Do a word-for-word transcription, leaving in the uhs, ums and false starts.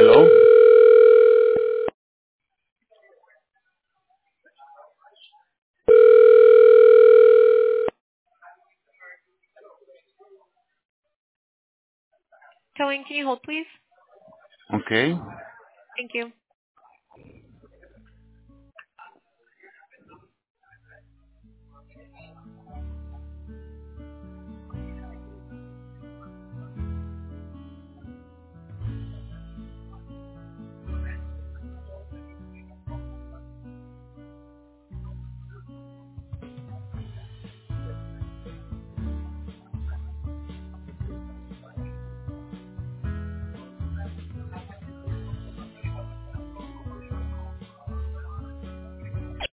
Hello? Towing, can you hold, please? Okay. Thank you.